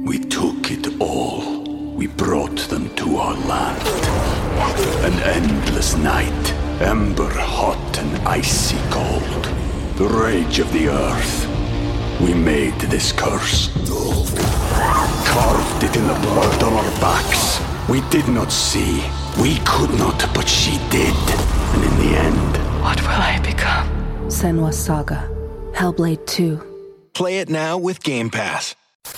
We took it all. We brought them to our land. An endless night, ember hot and icy cold. The rage of the earth. We made this curse. Carved it in the blood on our backs. We did not see. We could not, but she did. And in the end... What will I become? Senua's Saga. Hellblade 2. Play it now with Game Pass.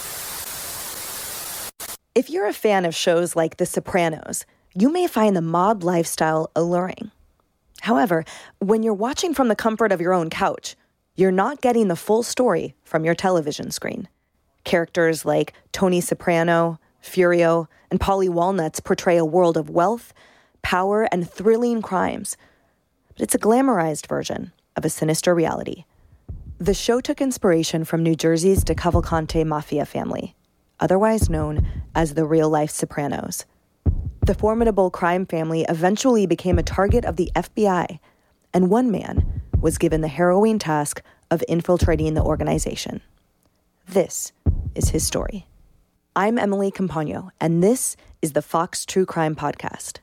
If you're a fan of shows like The Sopranos, you may find the mob lifestyle alluring. However, when you're watching from the comfort of your own couch, you're not getting the full story from your television screen. Characters like Tony Soprano, Furio, and Paulie Walnuts portray a world of wealth, power, and thrilling crimes. But it's a glamorized version of a sinister reality. The show took inspiration from New Jersey's DeCavalcante mafia family, otherwise known as the real-life Sopranos. The formidable crime family eventually became a target of the FBI, and one man was given the harrowing task of infiltrating the organization. This is his story. I'm Emily Campagno, and this is the Fox True Crime Podcast.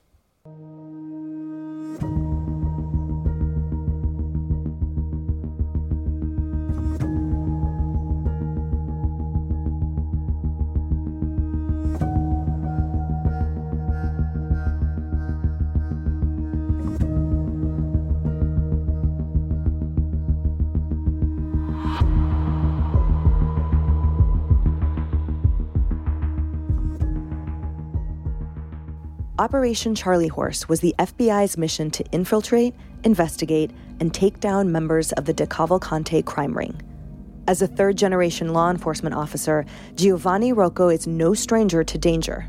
Operation Charlie Horse was the FBI's mission to infiltrate, investigate, and take down members of the DeCavalcante crime ring. As a third-generation law enforcement officer, Giovanni Rocco is no stranger to danger.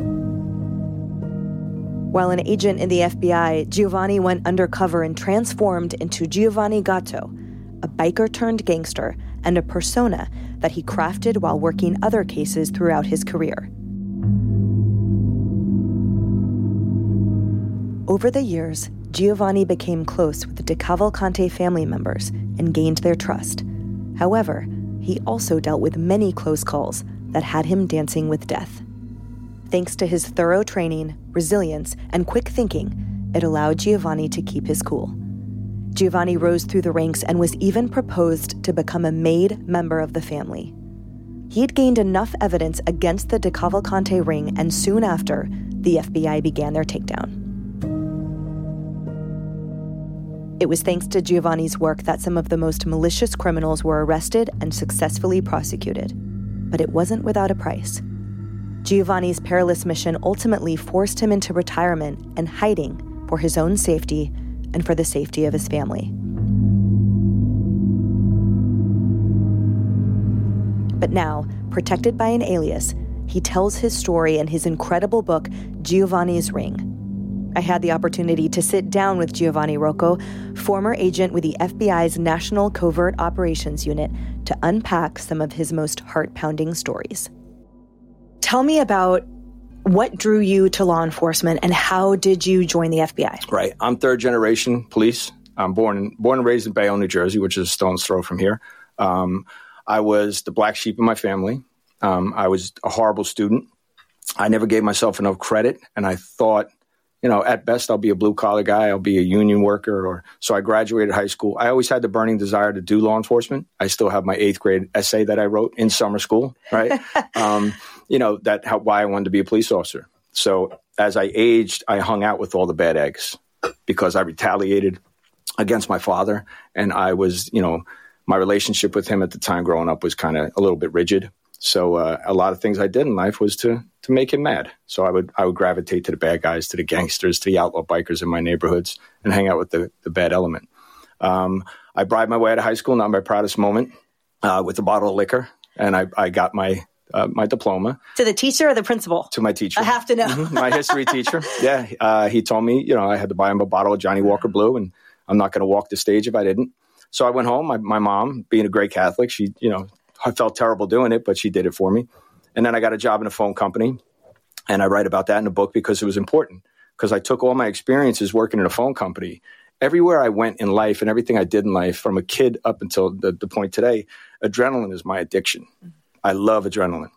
While an agent in the FBI, Giovanni went undercover and transformed into Giovanni Gatto, a biker-turned-gangster and a persona that he crafted while working other cases throughout his career. Over the years, Giovanni became close with the DeCavalcante family members and gained their trust. However, he also dealt with many close calls that had him dancing with death. Thanks to his thorough training, resilience, and quick thinking, it allowed Giovanni to keep his cool. Giovanni rose through the ranks and was even proposed to become a made member of the family. He had gained enough evidence against the DeCavalcante ring, and soon after, the FBI began their takedown. It was thanks to Giovanni's work that some of the most malicious criminals were arrested and successfully prosecuted. But it wasn't without a price. Giovanni's perilous mission ultimately forced him into retirement and hiding for his own safety and for the safety of his family. But now, protected by an alias, he tells his story in his incredible book, Giovanni's Ring. I had the opportunity to sit down with Giovanni Rocco, former agent with the FBI's National Covert Operations Unit, to unpack some of his most heart-pounding stories. Tell me about what drew you to law enforcement and how did you join the FBI? Right. I'm third-generation police. I'm born and raised in Bayonne, New Jersey, which is a stone's throw from here. I was the black sheep in my family. I was a horrible student. I never gave myself enough credit, and I thought, at best, I'll be a blue-collar guy. I'll be a union worker. So I graduated high school. I always had the burning desire to do law enforcement. I still have my 8th grade essay that I wrote in summer school, right? Why I wanted to be a police officer. So as I aged, I hung out with all the bad eggs because I retaliated against my father. And I was, my relationship with him at the time growing up was kind of a little bit rigid. So a lot of things I did in life was to make him mad. So I would gravitate to the bad guys, to the gangsters, to the outlaw bikers in my neighborhoods, and hang out with the bad element. I bribed my way out of high school, not my proudest moment, with a bottle of liquor, and I got my diploma. To the teacher or the principal? To my teacher. I have to know. Mm-hmm. My history teacher. Yeah. He told me, I had to buy him a bottle of Johnny Walker Blue, and I'm not going to walk the stage if I didn't. So I went home. My mom, being a great Catholic, she, I felt terrible doing it, but she did it for me. And then I got a job in a phone company, and I write about that in a book because it was important, because I took all my experiences working in a phone company. Everywhere I went in life and everything I did in life, from a kid up until the point today, adrenaline is my addiction. I love adrenaline.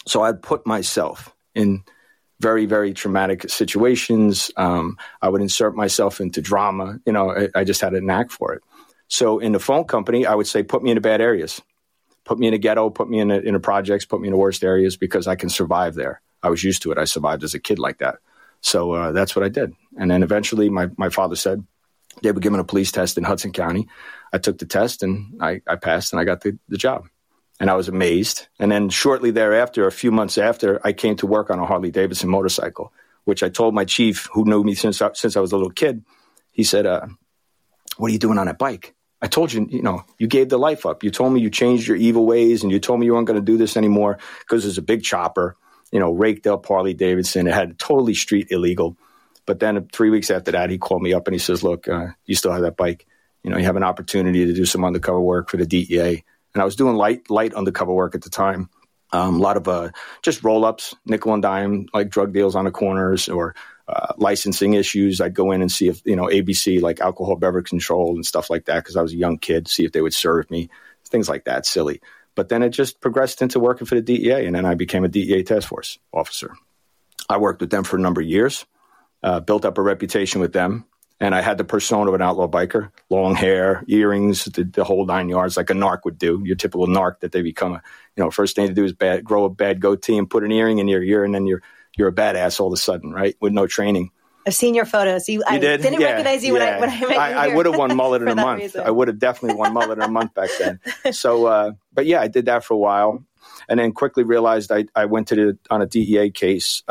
So I'd put myself in very, very traumatic situations. I would insert myself into drama. I just had a knack for it. So in the phone company, I would say, put me in the bad areas. Put me in a ghetto, put me in the projects, put me in the worst areas because I can survive there. I was used to it. I survived as a kid like that. So that's what I did. And then eventually my father said they were giving a police test in Hudson County. I took the test and I passed and I got the job. And I was amazed. And then shortly thereafter, a few months after, I came to work on a Harley Davidson motorcycle, which I told my chief, who knew me since I was a little kid. He said, what are you doing on that bike? I told you, you gave the life up. You told me you changed your evil ways and you told me you weren't going to do this anymore because there's a big chopper, raked up Harley Davidson. It had totally street illegal. But then 3 weeks after that, he called me up and he says, look, you still have that bike. You have an opportunity to do some undercover work for the DEA. And I was doing light undercover work at the time. A lot of just roll-ups, nickel and dime, like drug deals on the corners or licensing issues. I'd go in and see if, ABC, like alcohol beverage control and stuff like that, because I was a young kid, see if they would serve me, things like that, silly. But then it just progressed into working for the DEA, and then I became a DEA task force officer. I worked with them for a number of years, built up a reputation with them. And I had the persona of an outlaw biker, long hair, earrings, the whole 9 yards, like a narc would do, your typical narc that they become. First thing to do is grow a bad goatee and put an earring in your ear, and then you're a badass all of a sudden, right? With no training. I've seen your photos. I didn't recognize you when I met you. I would have won mullet in a month. Reason. I would have definitely won mullet in a month back then. So, but yeah, I did that for a while, and then quickly realized I went on a DEA case.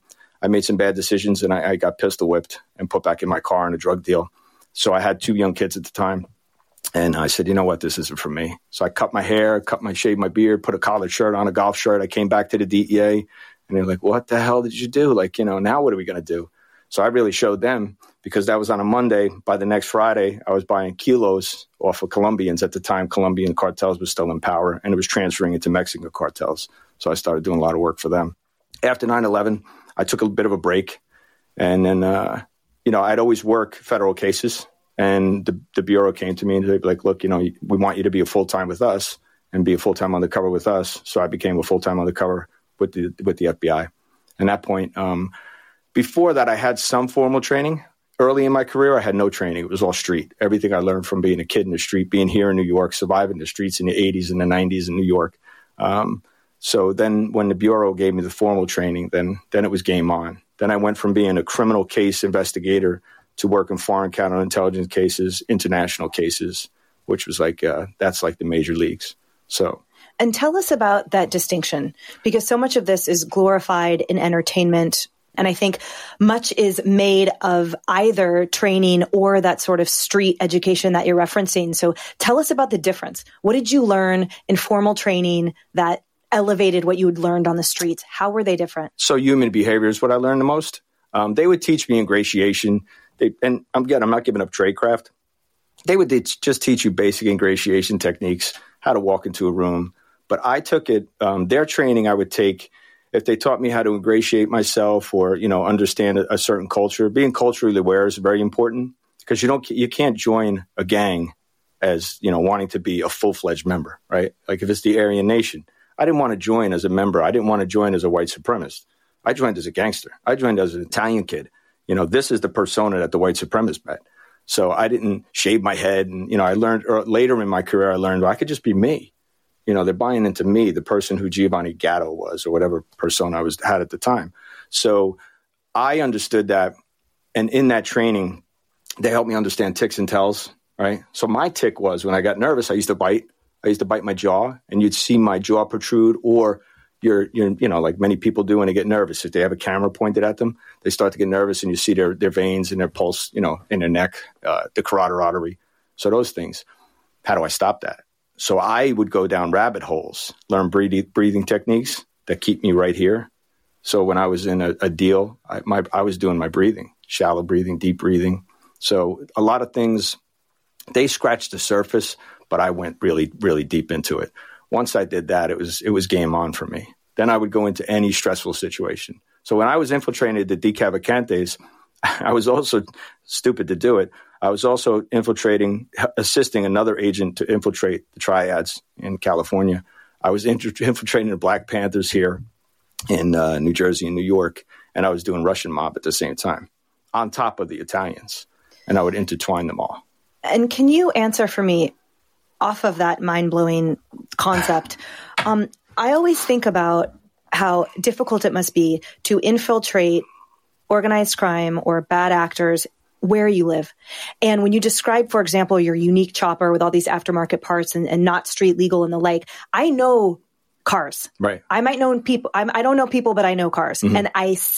I made some bad decisions and I got pistol whipped and put back in my car in a drug deal. So I had 2 young kids at the time. And I said, you know what, this isn't for me. So I cut my hair, shaved my beard, put a collared shirt on, a golf shirt. I came back to the DEA and they're like, what the hell did you do? Like, now what are we going to do? So I really showed them because that was on a Monday. By the next Friday, I was buying kilos off of Colombians. At the time, Colombian cartels were still in power and it was transferring into Mexican cartels. So I started doing a lot of work for them. After 9/11, I took a bit of a break, and then, I'd always work federal cases, and the Bureau came to me and they'd be like, look, we want you to be a full-time with us and be a full-time undercover with us. So I became a full-time undercover with the FBI. And at that point, before that, I had some formal training. Early in my career, I had no training. It was all street. Everything I learned from being a kid in the street, being here in New York, surviving the streets in the 80s and the 90s in New York. So then when the Bureau gave me the formal training, then it was game on. Then I went from being a criminal case investigator to working foreign counterintelligence cases, international cases, which was that's like the major leagues. So. And tell us about that distinction, because so much of this is glorified in entertainment. And I think much is made of either training or that sort of street education that you're referencing. So tell us about the difference. What did you learn in formal training that elevated what you had learned on the streets? How were they different? So human behavior is what I learned the most. They would teach me ingratiation. And I'm not giving up tradecraft. They would just teach you basic ingratiation techniques, how to walk into a room. But I took it, their training I would take, if they taught me how to ingratiate myself or, understand a certain culture. Being culturally aware is very important because you can't join a gang as, wanting to be a full-fledged member, right? Like if it's the Aryan Nation. I didn't want to join as a member. I didn't want to join as a white supremacist. I joined as a gangster. I joined as an Italian kid. This is the persona that the white supremacist met. So I didn't shave my head. And, I learned later in my career, I learned I could just be me. They're buying into me, the person who Giovanni Gatto was or whatever persona I had at the time. So I understood that. And in that training, they helped me understand ticks and tells, right? So my tick was when I got nervous, I used to bite. I used to bite my jaw, and you'd see my jaw protrude, or you're like many people do when they get nervous. If they have a camera pointed at them, they start to get nervous, and you see their veins and their pulse, in their neck, the carotid artery. So those things. How do I stop that? So I would go down rabbit holes, learn breathing techniques that keep me right here. So when I was in a deal, I was doing my breathing, shallow breathing, deep breathing. So a lot of things, they scratched the surface, but I went really, really deep into it. Once I did that, it was game on for me. Then I would go into any stressful situation. So when I was infiltrating the Decavalcantes, I was also stupid to do it. I was also assisting another agent to infiltrate the triads in California. I was infiltrating the Black Panthers here. in New Jersey and New York, and I was doing Russian mob at the same time, on top of the Italians, and I would intertwine them all. And can you answer for me, off of that mind-blowing concept, I always think about how difficult it must be to infiltrate organized crime or bad actors where you live. And when you describe, for example, your unique chopper with all these aftermarket parts and not street legal and the like, I know cars. Right. I might know people. I don't know people, but I know cars. Mm-hmm. And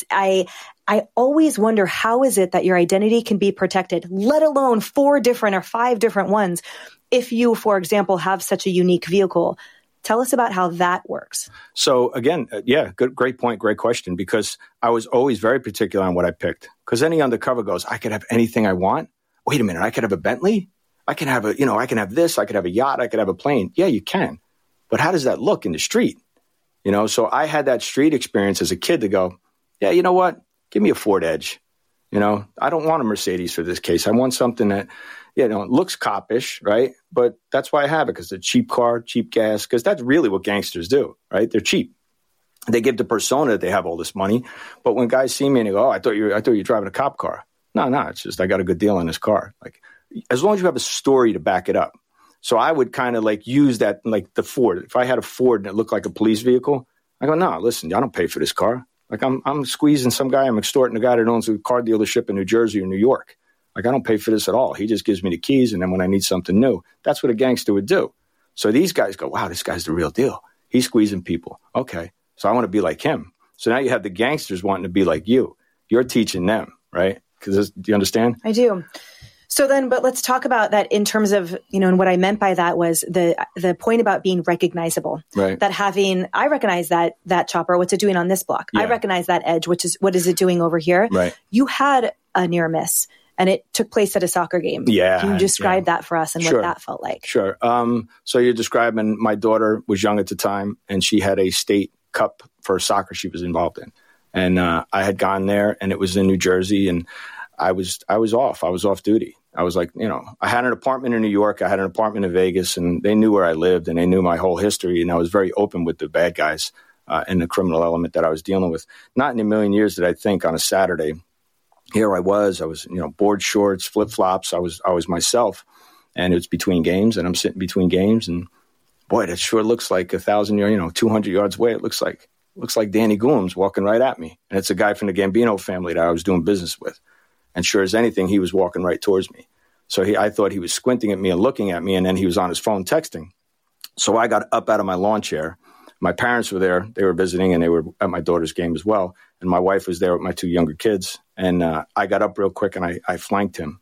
I always wonder, how is it that your identity can be protected, let alone 4 different or 5 different ones, if you, for example, have such a unique vehicle? Tell us about how that works. So again, great point, great question, because I was always very particular on what I picked. Because any undercover goes, I could have anything I want. Wait a minute, I could have a Bentley. I can have I can have this. I could have a yacht. I could have a plane. Yeah, you can. But how does that look in the street? So I had that street experience as a kid to go, yeah, you know what? Give me a Ford Edge. I don't want a Mercedes for this case. I want something that, it looks coppish, right? But that's why I have it, because it's a cheap car, cheap gas, because that's really what gangsters do, right? They're cheap. They give the persona that they have all this money. But when guys see me and they go, oh, I thought you were driving a cop car. No, it's just I got a good deal on this car. Like, as long as you have a story to back it up. So I would kind of use that, like the Ford. If I had a Ford and it looked like a police vehicle, I go, no, listen, I don't pay for this car. Like I'm squeezing some guy, I'm extorting a guy that owns a car dealership in New Jersey or New York. Like, I don't pay for this at all. He just gives me the keys, and then when I need something new, that's what a gangster would do. So ththese guys go, wow, this guy's the real deal. He's squeezing people. Okay, so I want to be like him. So now you have the gangsters wanting to be like you. You're teaching them, right? Do you understand? I do. So then, but let's talk about that in terms of, and what I meant by that was the point about being recognizable. Right. That I recognize that chopper, what's it doing on this block? Yeah. I recognize that Edge, what is it doing over here? Right. You had a near miss, and it took place at a soccer game. Yeah. Can you describe that for us and what that felt like? Sure. So you're describing, my daughter was young at the time, and she had a state cup for soccer she was involved in. And I had gone there, and it was in New Jersey, and I was off. I was off duty. I was like, I had an apartment in New York. I had an apartment in Vegas, and they knew where I lived, and they knew my whole history. And I was very open with the bad guys and the criminal element that I was dealing with. Not in a million years did I think on a Saturday, here I was, board shorts, flip flops. I was myself, and it was between games, and I'm sitting between games, and boy, that sure looks like 1,000 yards, 200 yards away. It looks like Danny Gooms walking right at me, and it's a guy from the Gambino family that I was doing business with. And sure as anything, he was walking right towards me. So I thought he was squinting at me and looking at me, and then he was on his phone texting. So I got up out of my lawn chair. My parents were there. They were visiting, and they were at my daughter's game as well. And my wife was there with my 2 younger kids. And I got up real quick, and I flanked him.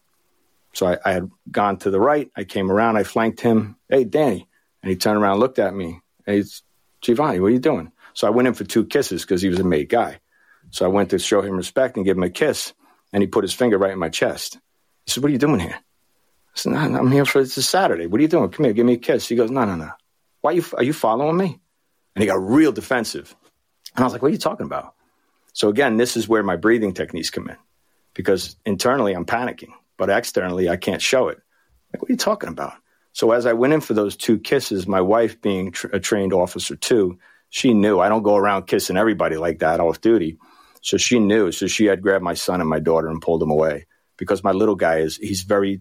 So I had gone to the right. I came around. I flanked him. Hey, Danny. And he turned around and looked at me. Hey, it's Giovanni, what are you doing? So I went in for 2 kisses because he was a made guy. So I went to show him respect and give him a kiss. And he put his finger right in my chest. He said, what are you doing here? I said, no, I'm here it's a Saturday. What are you doing? Come here, give me a kiss. He goes, no. Are you following me? And he got real defensive. And I was like, what are you talking about? So again, this is where my breathing techniques come in. Because internally, I'm panicking. But externally, I can't show it. Like, what are you talking about? So as I went in for those 2 kisses, my wife being a trained officer too, she knew. I don't go around kissing everybody like that off duty. So she knew. So she had grabbed my son and my daughter and pulled them away, because my little guy he's very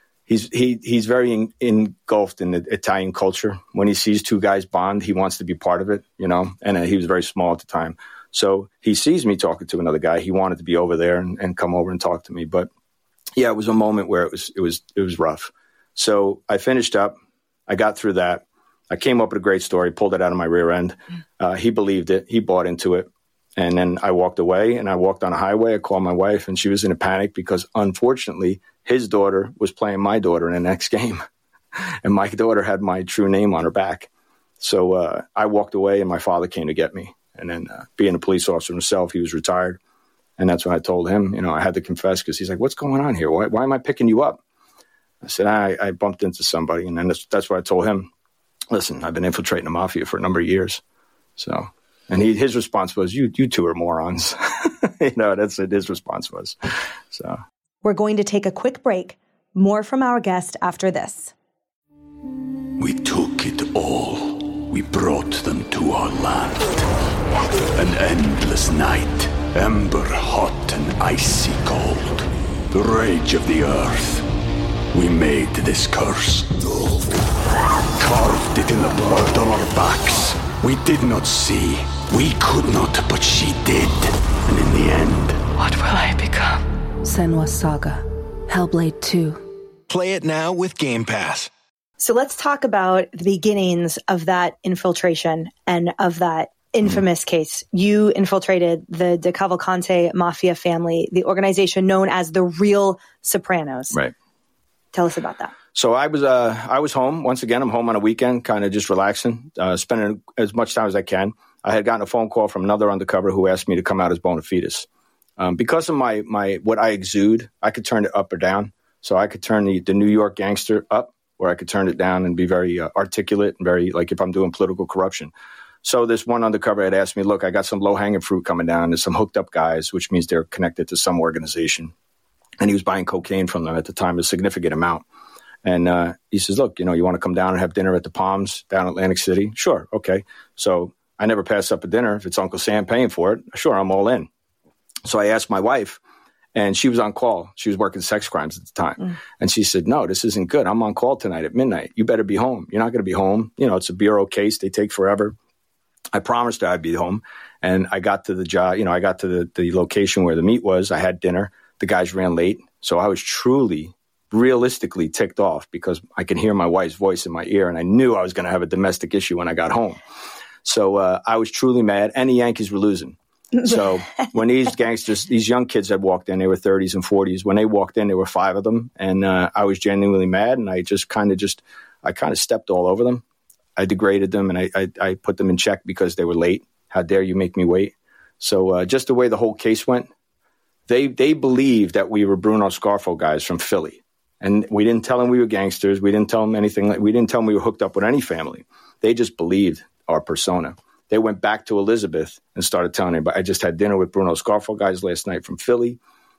engulfed in the Italian culture. When he sees 2 guys bond, he wants to be part of it, and he was very small at the time. So he sees me talking to another guy. He wanted to be over there and come over and talk to me. But yeah, it was a moment where it was rough. So I finished up. I got through that. I came up with a great story, pulled it out of my rear end. He believed it. He bought into it. And then I walked away, and I walked on a highway. I called my wife, and she was in a panic because, unfortunately, his daughter was playing my daughter in the next game. And my daughter had my true name on her back. So I walked away, and my father came to get me. And then being a police officer himself, he was retired. And that's when I told him, I had to confess, because he's like, what's going on here? Why am I picking you up? I said, I bumped into somebody. And then that's what I told him. Listen, I've been infiltrating the mafia for a number of years. So... And his response was, you 2 are morons. That's what his response was. So we're going to take a quick break. More from our guest after this. We took it all. We brought them to our land. An endless night, ember hot and icy cold. The rage of the earth. We made this curse. Carved it in the blood on our backs. We did not see. We could not, but she did. And in the end... What will I become? Senua's Saga. Hellblade 2. Play it now with Game Pass. So let's talk about the beginnings of that infiltration and of that infamous case. You infiltrated the De Cavalcante mafia family, the organization known as the Real Sopranos. Right. Tell us about that. So I was home. Once again, I'm home on a weekend, kind of just relaxing, spending as much time as I can. I had gotten a phone call from another undercover who asked me to come out as bona fides. Because of my what I exude, I could turn it up or down. So I could turn the New York gangster up, or I could turn it down and be very articulate and very, like if I'm doing political corruption. So this one undercover had asked me, look, I got some low-hanging fruit coming down. There's some hooked up guys, which means they're connected to some organization. And he was buying cocaine from them at the time, a significant amount. And he says, look, you want to come down and have dinner at the Palms down in Atlantic City? Sure, okay. So I never pass up a dinner. If it's Uncle Sam paying for it, sure, I'm all in. So I asked my wife, and she was on call. She was working sex crimes at the time. And she said, no, this isn't good. I'm on call tonight at midnight. You better be home. You're not going to be home. It's a bureau case. They take forever. I promised her I'd be home. And I got to the job, I got to the location where the meet was. I had dinner. The guys ran late. So I was truly, realistically ticked off because I could hear my wife's voice in my ear. And I knew I was going to have a domestic issue when I got home. So I was truly mad. And the Yankees were losing. So when these gangsters, these young kids had walked in, they were 30s and 40s. When they walked in, there were 5 of them. And I was genuinely mad. And I kind of stepped all over them. I degraded them, and I put them in check because they were late. How dare you make me wait? So just the way the whole case went, they believed that we were Bruno Scarfo guys from Philly. And we didn't tell them we were gangsters. We didn't tell them anything. We didn't tell them we were hooked up with any family. They just believed our persona. They went back to Elizabeth and started telling everybody, I just had dinner with Bruno Scarfo guys last night from Philly.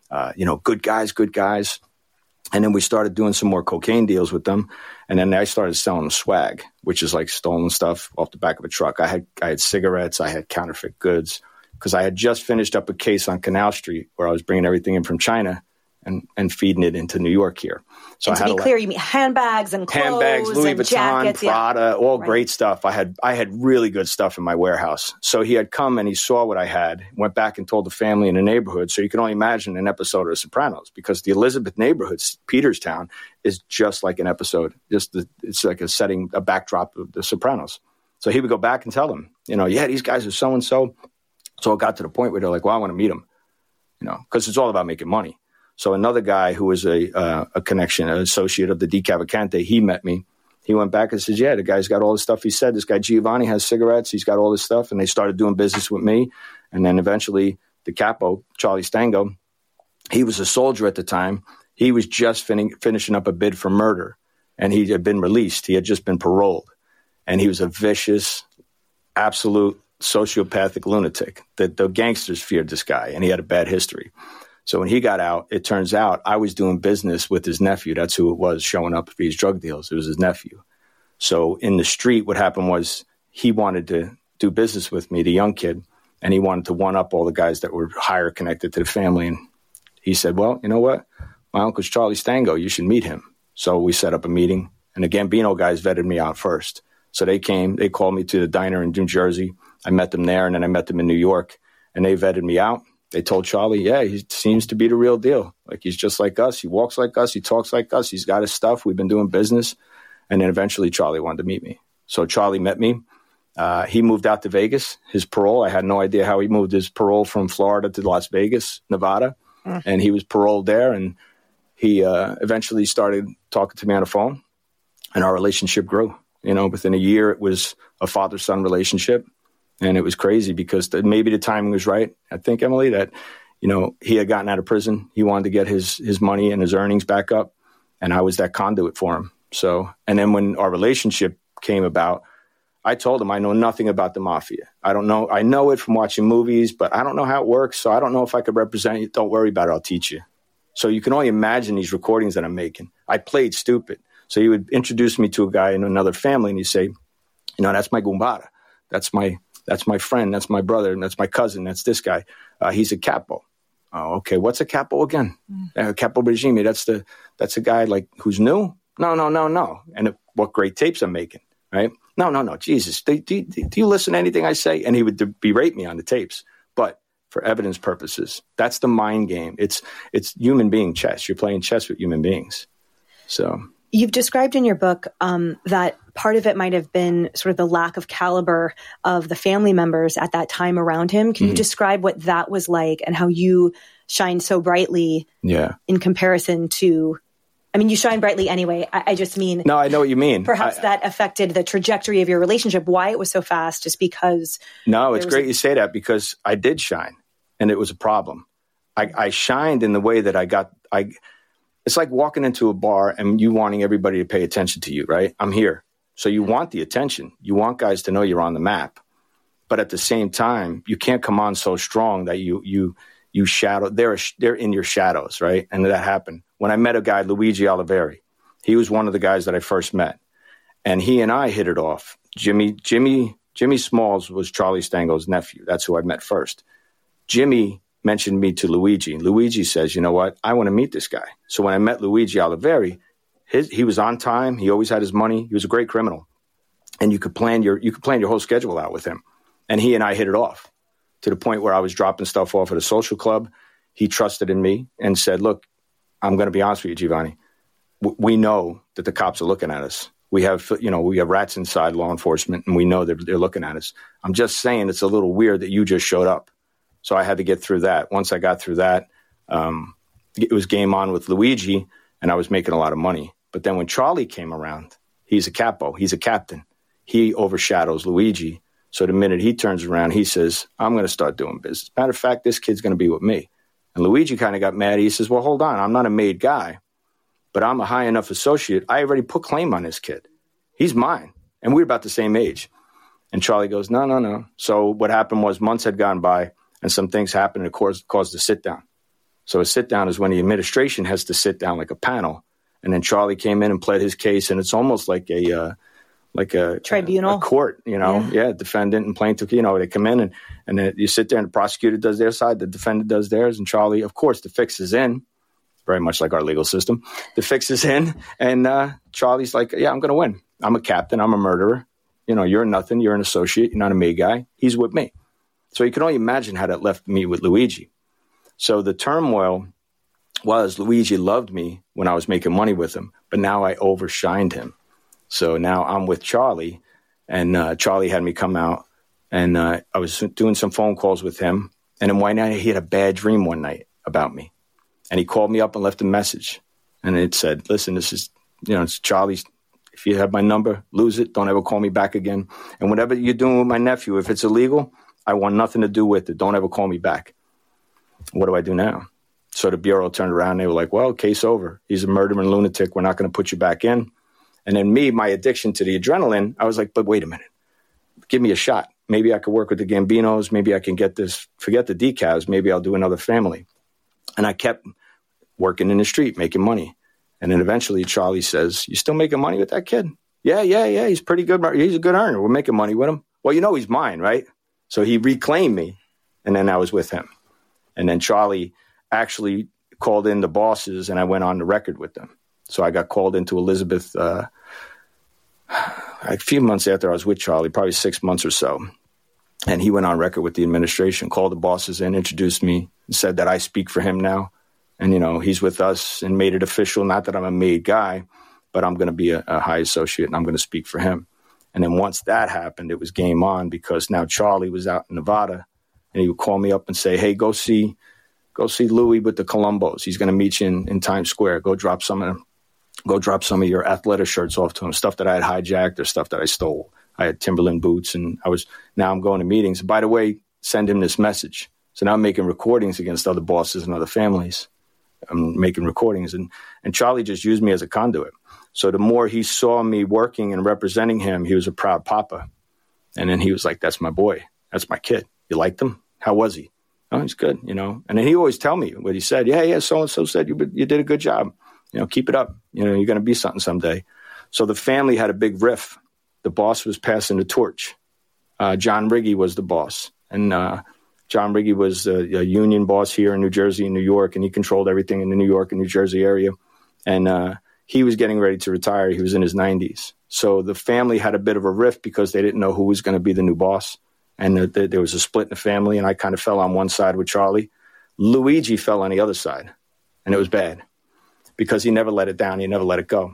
Good guys. And then we started doing some more cocaine deals with them. And then I started selling them swag, which is like stolen stuff off the back of a truck. I had cigarettes. I had counterfeit goods because I had just finished up a case on Canal Street where I was bringing everything in from China and feeding it into New York here. So and to be clear, you mean handbags and clothes, handbags, Louis Vuitton, jackets, Prada, all great stuff. I had really good stuff in my warehouse. So he had come and he saw what I had, went back and told the family in the neighborhood. So you can only imagine an episode of The Sopranos because the Elizabeth neighborhood, Peterstown, is just like an episode. It's like a backdrop of The Sopranos. So he would go back and tell them, yeah, these guys are so and so. So it got to the point where they're like, well, I want to meet them, because it's all about making money. So another guy who was a connection, an associate of the De Cavalcante, he met me. He went back and said, yeah, the guy's got all this stuff. He said, this guy Giovanni has cigarettes. He's got all this stuff. And they started doing business with me. And then eventually the capo, Charlie Stango, he was a soldier at the time. He was just finishing up a bid for murder. And he had been released. He had just been paroled. And he was a vicious, absolute sociopathic lunatic. The gangsters feared this guy. And he had a bad history. So when he got out, it turns out I was doing business with his nephew. That's who it was showing up for these drug deals. It was his nephew. So in the street, what happened was he wanted to do business with me, the young kid, and he wanted to one-up all the guys that were higher connected to the family. And he said, well, you know what? My uncle's Charlie Stango. You should meet him. So we set up a meeting. And the Gambino guys vetted me out first. So they came. They called me to the diner in New Jersey. I met them there, and then I met them in New York. And they vetted me out. They told Charlie, yeah, he seems to be the real deal. Like, he's just like us. He walks like us. He talks like us. He's got his stuff. We've been doing business. And then eventually Charlie wanted to meet me. So Charlie met me. He moved out to Vegas. His parole, I had no idea how he moved his parole from Florida to Las Vegas, Nevada. And he was paroled there. And he eventually started talking to me on the phone. And our relationship grew. Within a year, it was a father-son relationship. And it was crazy because maybe the timing was right. I think, Emily, that, he had gotten out of prison. He wanted to get his money and his earnings back up. And I was that conduit for him. So, and then when our relationship came about, I told him I know nothing about the mafia. I don't know. I know it from watching movies, but I don't know how it works. So I don't know if I could represent you. Don't worry about it. I'll teach you. So you can only imagine these recordings that I'm making. I played stupid. So he would introduce me to a guy in another family and he'd say, that's my Gumbara. That's my That's my friend. That's my brother. And that's my cousin. That's this guy. He's a capo. Oh, okay. What's a capo again? Capo Regime. That's a guy like who's new? No. And what great tapes I'm making, right? No. Jesus, do you listen to anything I say? And he would berate me on the tapes. But for evidence purposes, that's the mind game. It's human being chess. You're playing chess with human beings. So you've described in your book that part of it might have been sort of the lack of caliber of the family members at that time around him. Can you describe what that was like and how you shined so brightly in comparison to, I mean, you shine brightly anyway. I just mean. No, I know what you mean. Perhaps that affected the trajectory of your relationship, why it was so fast, just because. No, it's great you say that because I did shine and it was a problem. I shined in the way that it's like walking into a bar and you wanting everybody to pay attention to you, right? I'm here. So you want the attention. You want guys to know you're on the map. But at the same time, you can't come on so strong that you shadow. They're in your shadows, right? And that happened. When I met a guy, Luigi Oliveri, he was one of the guys that I first met. And he and I hit it off. Jimmy Smalls was Charlie Stango's nephew. That's who I met first. Jimmy mentioned me to Luigi. Luigi says, you know what? I want to meet this guy. So when I met Luigi Oliveri, he was on time. He always had his money. He was a great criminal. And you could plan your whole schedule out with him. And he and I hit it off to the point where I was dropping stuff off at a social club. He trusted in me and said, look, I'm going to be honest with you, Giovanni. We know that the cops are looking at us. We have rats inside law enforcement, and we know that they're looking at us. I'm just saying it's a little weird that you just showed up. So I had to get through that. Once I got through that, it was game on with Luigi, and I was making a lot of money. But then when Charlie came around, he's a capo. He's a captain. He overshadows Luigi. So the minute he turns around, he says, I'm going to start doing business. Matter of fact, this kid's going to be with me. And Luigi kind of got mad. He says, well, hold on. I'm not a made guy, but I'm a high enough associate. I already put claim on this kid. He's mine. And we're about the same age. And Charlie goes, no. So what happened was months had gone by and some things happened and it caused a sit down. So a sit down is when the administration has to sit down like a panel. And then Charlie came in and pled his case. And it's almost like a tribunal, a court, defendant and plaintiff, they come in and then you sit there and the prosecutor does their side, the defendant does theirs. And Charlie, of course, the fix is in, very much like our legal system. The fix is in. And Charlie's like, yeah, I'm going to win. I'm a captain. I'm a murderer. You're nothing. You're an associate. You're not a made guy. He's with me. So you can only imagine how that left me with Luigi. So the turmoil was Luigi loved me when I was making money with him, but now I overshined him. So now I'm with Charlie, and Charlie had me come out, and I was doing some phone calls with him. And then one night he had a bad dream one night about me. And he called me up and left a message. And it said, listen, this is, it's Charlie's. If you have my number, lose it. Don't ever call me back again. And whatever you're doing with my nephew, if it's illegal, I want nothing to do with it. Don't ever call me back. What do I do now? So the Bureau turned around. And they were like, well, case over. He's a murdering lunatic. We're not going to put you back in. And then my addiction to the adrenaline, I was like, but wait a minute. Give me a shot. Maybe I could work with the Gambinos. Maybe I can get this. Forget the decals. Maybe I'll do another family. And I kept working in the street, making money. And then eventually Charlie says, you still making money with that kid? Yeah. He's pretty good. He's a good earner. We're making money with him. Well, he's mine, right? So he reclaimed me. And then I was with him. And then Charlie actually called in the bosses and I went on the record with them. So I got called into Elizabeth a few months after I was with Charlie, probably 6 months or so. And he went on record with the administration, called the bosses in, introduced me, and said that I speak for him now. And, he's with us and made it official. Not that I'm a made guy, but I'm going to be a high associate and I'm going to speak for him. And then once that happened, it was game on because now Charlie was out in Nevada and he would call me up and say, hey, go see Louis with the Columbos. He's going to meet you in Times Square. Go drop some of your Athleta shirts off to him, stuff that I had hijacked or stuff that I stole. I had Timberland boots and now I'm going to meetings. By the way, send him this message. So now I'm making recordings against other bosses and other families. I'm making recordings and Charlie just used me as a conduit. So the more he saw me working and representing him, he was a proud papa. And then he was like, that's my boy. That's my kid. You liked him? How was he? Oh, he's good, And then he always tell me what he said. Yeah, so-and-so said you did a good job. Keep it up. You're going to be something someday. So the family had a big riff. The boss was passing the torch. John Riggy was the boss. And John Riggy was a union boss here in New Jersey and New York, and he controlled everything in the New York and New Jersey area. And he was getting ready to retire. He was in his 90s. So the family had a bit of a rift because they didn't know who was going to be the new boss. And there was a split in the family, and I kind of fell on one side with Charlie. Luigi fell on the other side, and it was bad because he never let it down. He never let it go.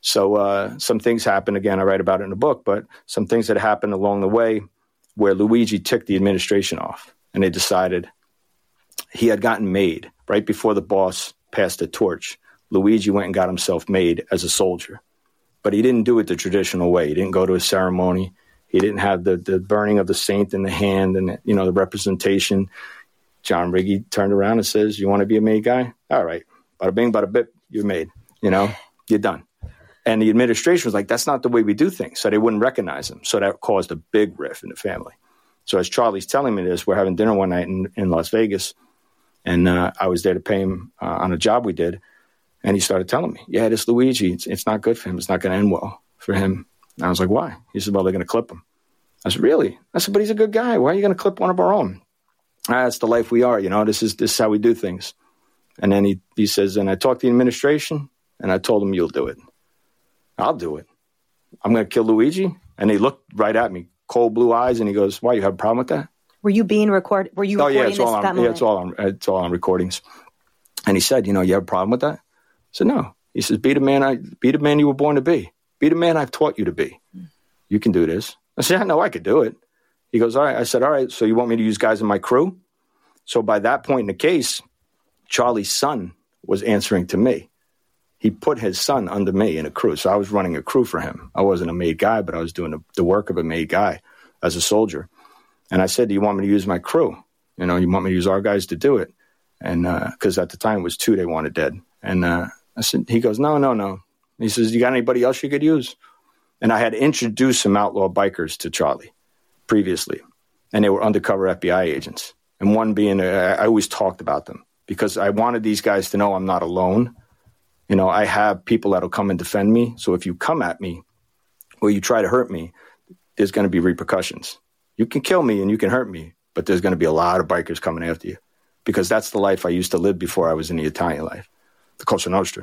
So some things happened. Again, I write about it in the book, but some things that happened along the way where Luigi ticked the administration off, and they decided he had gotten made right before the boss passed the torch. Luigi went and got himself made as a soldier, but he didn't do it the traditional way. He didn't go to a ceremony. He didn't have the burning of the saint in the hand and, the representation. John Riggy turned around and says, "You want to be a made guy? All right. Bada bing, bada bip, you're made. You're done." And the administration was like, "That's not the way we do things." So they wouldn't recognize him. So that caused a big rift in the family. So as Charlie's telling me this, we're having dinner one night in Las Vegas. And I was there to pay him on a job we did. And he started telling me, "Yeah, this Luigi, it's not good for him. It's not going to end well for him." And I was like, "Why?" He said, "Well, they're going to clip him." I said, "Really?" I said, "But he's a good guy. Why are you going to clip one of our own?" That's the life we are. This is how we do things. And then he says, "And I talked to the administration, and I told them, you'll do it." "I'll do it. I'm going to kill Luigi." And he looked right at me, cold blue eyes, and he goes, "Why, you have a problem with that?" Were you being recorded? Were you recording it's all on recordings. And he said, "You have a problem with that?" I said, "No." He says, be the man you were born to be. Be the man I've taught you to be. You can do this." I said, "I know I could do it." He goes, "All right." I said, "All right, so you want me to use guys in my crew?" So by that point in the case, Charlie's son was answering to me. He put his son under me in a crew. So I was running a crew for him. I wasn't a made guy, but I was doing the work of a made guy as a soldier. And I said, "Do you want me to use my crew? You want me to use our guys to do it?" And because at the time it was 2 they wanted dead. And I said, he goes, No. He says, "You got anybody else you could use?" And I had introduced some outlaw bikers to Charlie previously, and they were undercover FBI agents. And one being, I always talked about them because I wanted these guys to know I'm not alone. I have people that'll come and defend me. So if you come at me or you try to hurt me, there's going to be repercussions. You can kill me and you can hurt me, but there's going to be a lot of bikers coming after you because that's the life I used to live before I was in the Italian life, the Cosa Nostra.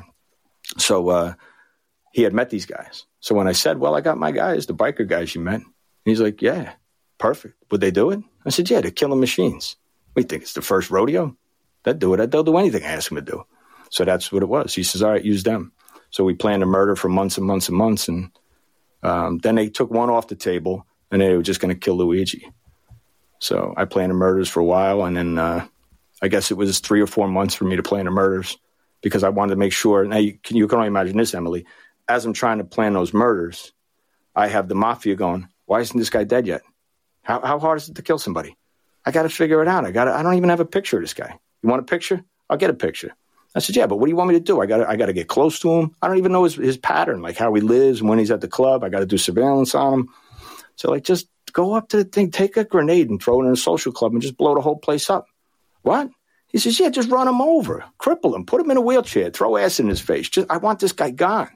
So he had met these guys. So when I said, "Well, I got my guys, the biker guys you met," he's like, "Yeah, perfect. Would they do it?" I said, "Yeah, they're killing machines. We think it's the first rodeo. They'll do it. They'll do anything I ask them to do." So that's what it was. He says, "All right, use them." So we planned a murder for months and months and months. And then they took one off the table, and they were just going to kill Luigi. So I planned the murders for a while. And then I guess it was 3 or 4 months for me to plan the murders because I wanted to make sure. Now, you can only imagine this, Emily. As I'm trying to plan those murders, I have the mafia going, "Why isn't this guy dead yet? How hard is it to kill somebody? I got to figure it out. I don't even have a picture of this guy. You want a picture? I'll get a picture." I said, "Yeah, but what do you want me to do? I got to get close to him. I don't even know his pattern, like how he lives and when he's at the club. I got to do surveillance on him." So just go up to the thing, take a grenade and throw it in a social club and just blow the whole place up. "What?" He says, "Yeah, just run him over, cripple him, put him in a wheelchair, throw acid in his face. I want this guy gone."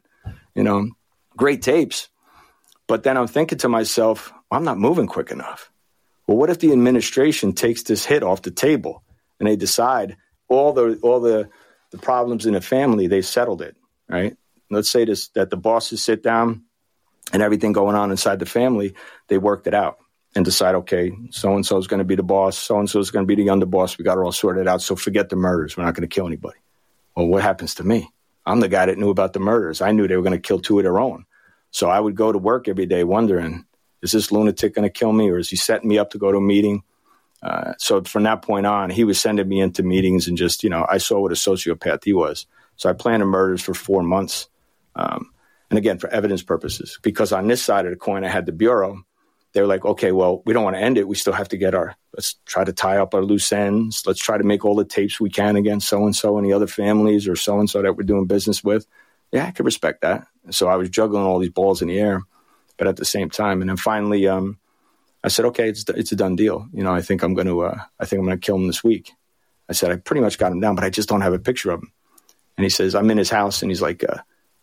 Great tapes. But then I'm thinking to myself, I'm not moving quick enough. Well, what if the administration takes this hit off the table and they decide all the problems in the family, they settled it, right? Let's say that the bosses sit down and everything going on inside the family, they worked it out and decide, okay, so-and-so is going to be the boss, so-and-so is going to be the underboss. We got it all sorted out, so forget the murders. We're not going to kill anybody. Well, what happens to me? I'm the guy that knew about the murders. I knew they were going to kill 2 of their own. So I would go to work every day wondering, is this lunatic going to kill me or is he setting me up to go to a meeting? So from that point on, he was sending me into meetings and just, I saw what a sociopath he was. So I planned the murders for 4 months. And again, for evidence purposes, because on this side of the coin, I had the Bureau. They were like, okay, well, we don't want to end it. We still have to let's try to tie up our loose ends. Let's try to make all the tapes we can against so-and-so and the other families or so-and-so that we're doing business with. Yeah, I could respect that. So I was juggling all these balls in the air, but at the same time. And then finally, I said, okay, it's a done deal. I think I'm going to kill him this week. I said, I pretty much got him down, but I just don't have a picture of him. And he says, I'm in his house. And he's like,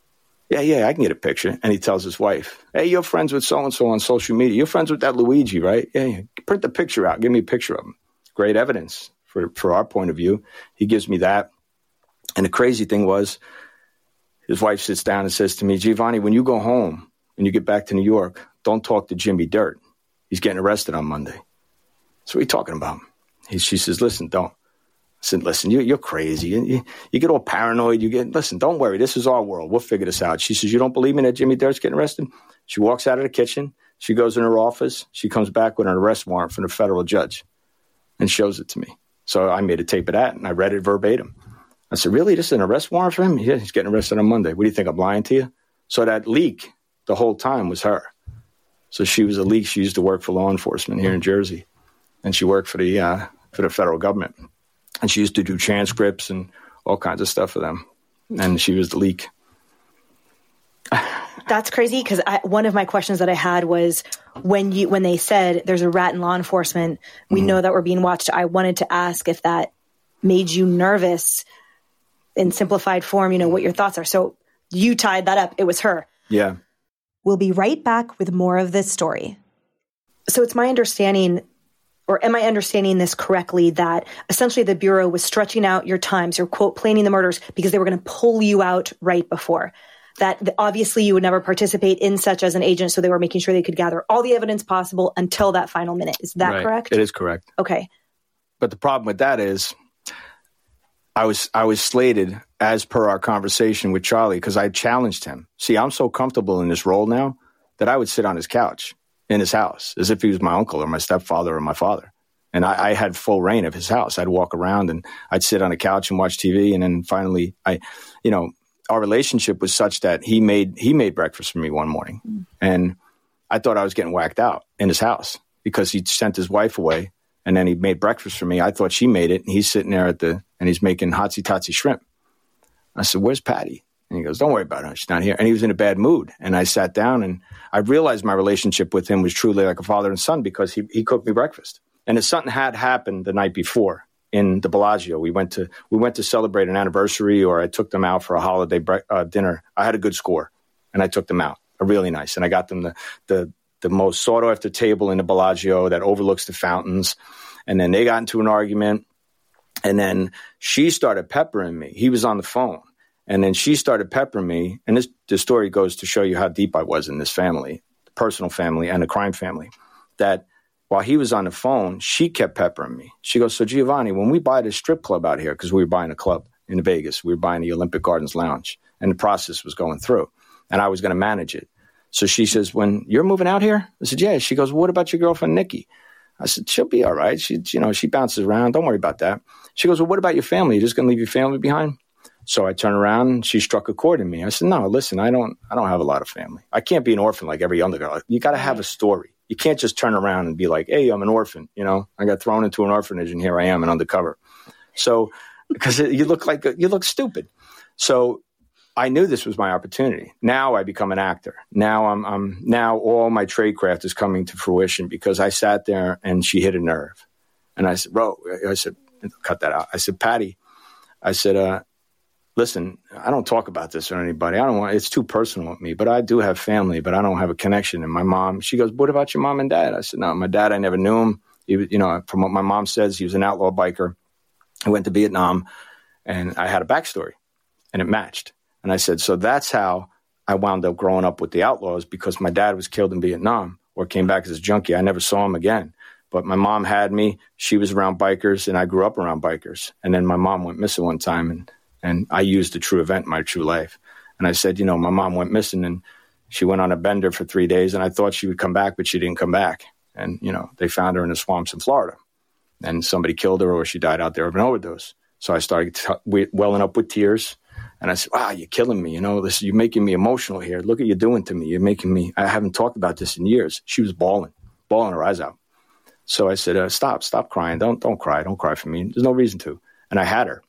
Yeah, I can get a picture. And he tells his wife, hey, you're friends with so-and-so on social media. You're friends with that Luigi, right? Yeah. Print the picture out. Give me a picture of him. Great evidence for our point of view. He gives me that. And the crazy thing was, his wife sits down and says to me, Giovanni, when you go home and you get back to New York, don't talk to Jimmy Dirt. He's getting arrested on Monday. So what are you talking about? She says, listen, don't. I said, listen, you're crazy. You get all paranoid. Listen, don't worry. This is our world. We'll figure this out. She says, you don't believe me that Jimmy Dirt's getting arrested? She walks out of the kitchen. She goes in her office. She comes back with an arrest warrant from the federal judge and shows it to me. So I made a tape of that, and I read it verbatim. I said, really? This is an arrest warrant for him? Yeah, he's getting arrested on Monday. What do you think? I'm lying to you? So that leak the whole time was her. So she was a leak. She used to work for law enforcement here in Jersey, and she worked for the federal government. And she used to do transcripts and all kinds of stuff for them. And she was the leak. That's crazy, because one of my questions that I had was when they said there's a rat in law enforcement, we know that we're being watched. I wanted to ask if that made you nervous in simplified form, what your thoughts are. So you tied that up. It was her. Yeah. We'll be right back with more of this story. So it's my understanding, or am I understanding this correctly, that essentially the Bureau was stretching out your times, your quote, planning the murders, because they were going to pull you out right before? That obviously you would never participate in such as an agent, so they were making sure they could gather all the evidence possible until that final minute. Is that correct? It is correct. Okay. But the problem with that is I was slated, as per our conversation with Charlie, because I challenged him. See, I'm so comfortable in this role now that I would sit on his couch in his house as if he was my uncle or my stepfather or my father. And I had full reign of his house. I'd walk around and I'd sit on the couch and watch TV. And then finally, our relationship was such that he made breakfast for me one morning. And I thought I was getting whacked out in his house because he'd sent his wife away. And then he made breakfast for me. I thought she made it. And he's sitting there and he's making hotsy-totsy shrimp. I said, where's Patty? And he goes, don't worry about her. She's not here. And he was in a bad mood. And I sat down and I realized my relationship with him was truly like a father and son because he cooked me breakfast. And if something had happened the night before in the Bellagio, we went to celebrate an anniversary, or I took them out for a holiday dinner. I had a good score and I took them out, really nice. And I got them the most sought after table in the Bellagio that overlooks the fountains. And then they got into an argument. And then she started peppering me. He was on the phone. And then she started peppering me. And this story goes to show you how deep I was in this family, the personal family and the crime family, that while he was on the phone, she kept peppering me. She goes, so Giovanni, when we buy this strip club out here, because we were buying a club in Vegas, we were buying the Olympic Gardens Lounge, and the process was going through, and I was going to manage it. So she says, when you're moving out here? I said, yeah. She goes, well, what about your girlfriend, Nikki? I said, she'll be all right. She bounces around. Don't worry about that. She goes, well, what about your family? You're just going to leave your family behind? So I turned around and she struck a chord in me. I said, no, listen, I don't have a lot of family. I can't be an orphan like every other girl. You got to have a story. You can't just turn around and be like, hey, I'm an orphan. I got thrown into an orphanage and here I am and undercover. So, because you look stupid. So I knew this was my opportunity. Now I become an actor. Now now all my tradecraft is coming to fruition because I sat there and she hit a nerve. And I said, cut that out. I said, Patty, I said, listen, I don't talk about this with anybody. It's too personal with me, but I do have family, but I don't have a connection. And my mom, she goes, what about your mom and dad? I said, no, my dad, I never knew him. He was, from what my mom says, he was an outlaw biker. He went to Vietnam and I had a backstory and it matched. And I said, so that's how I wound up growing up with the outlaws, because my dad was killed in Vietnam or came back as a junkie. I never saw him again. But my mom had me. She was around bikers and I grew up around bikers. And then my mom went missing one time and I used a true event in my true life. And I said, my mom went missing and she went on a bender for 3 days and I thought she would come back, but she didn't come back. And, they found her in the swamps in Florida and somebody killed her or she died out there of an overdose. So I started welling up with tears and I said, wow, you're killing me. You're making me emotional here. Look what you're doing to me. You're making me, I haven't talked about this in years. She was bawling her eyes out. So I said, stop crying. Don't cry. Don't cry for me. There's no reason to. And I had her.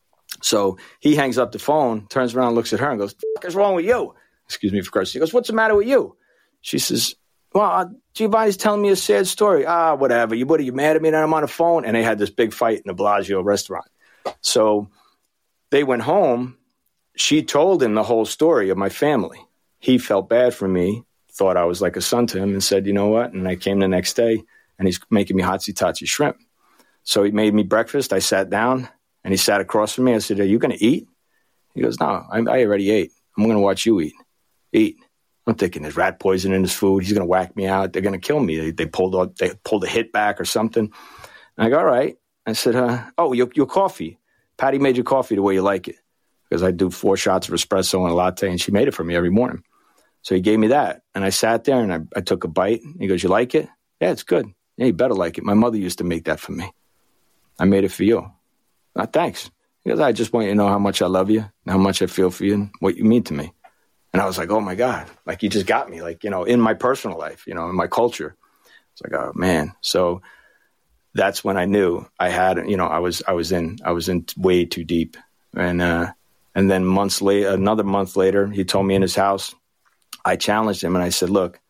So he hangs up the phone, turns around, looks at her and goes, what is wrong with you? Excuse me for cursing. He goes, what's the matter with you? She says, well, Giovanni's telling me a sad story. Whatever. What are you mad at me that I'm on the phone? And they had this big fight in the Bellagio restaurant. So they went home she told him the whole story of my family. He felt bad for me, thought I was like a son to him, and said, you know what? And I came the next day, and he's making me hotsy-totsy shrimp. So he made me breakfast. I sat down, and he sat across from me. I said, are you going to eat? He goes, no, I already ate. I'm going to watch you eat. Eat. I'm thinking there's rat poison in his food. He's going to whack me out. They're going to kill me. They pulled a hit back or something. And I go, all right. I said, oh, your coffee. Patty made your coffee the way you like it. Because I do 4 shots of espresso and a latte, and she made it for me every morning. So he gave me that. And I sat there, and I took a bite. He goes, you like it? Yeah, it's good. Yeah, you better like it. My mother used to make that for me. I made it for you. Thanks. He goes, I just want you to know how much I love you, and how much I feel for you, and what you mean to me. And I was like, oh, my God. Like, you just got me, like, in my personal life, in my culture. It's like, oh, man. So that's when I knew I had, I was in way too deep. And then another month later, he told me in his house, I challenged him and I said, look,